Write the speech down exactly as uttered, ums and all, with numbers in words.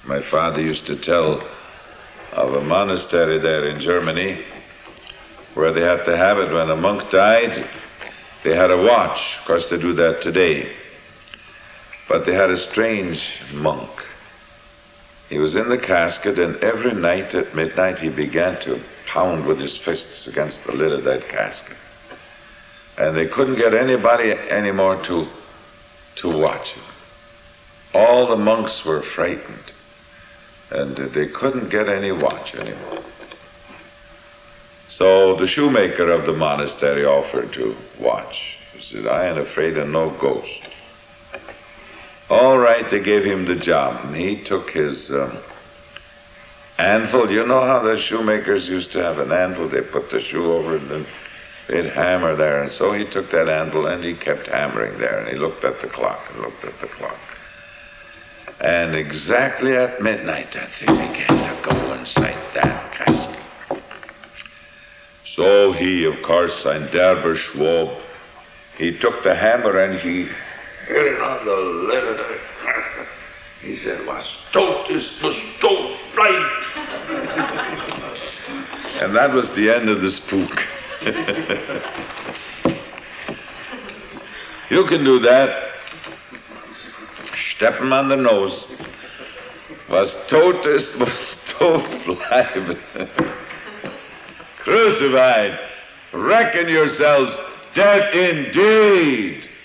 My father used to tell of a monastery there in Germany where they had to have it when a monk died. They had a watch. Of course, they do that today. But they had a strange monk. He was in the casket, and every night at midnight he began to pound with his fists against the lid of that casket. And they couldn't get anybody anymore to, to watch him. All the monks were frightened, and they couldn't get any watch anymore. So the shoemaker of the monastery offered to watch. He said, I ain't afraid of no ghost. All right, they gave him the job, and he took his um, anvil. You know how the shoemakers used to have an anvil? They put the shoe over it, and then they'd hammer there. And so he took that anvil, and he kept hammering there, and he looked at the clock and looked at the clock. And exactly at midnight, that thing began to go inside that casket. So he, of course, ein derber Schwab, he took the hammer and he hit it on the lid of the casket. He said, was tot is was tot right. And that was the end of the spook. You can do that. Step him on the nose. Was tot ist, was tot bleiben. Crucified. Reckon yourselves dead indeed.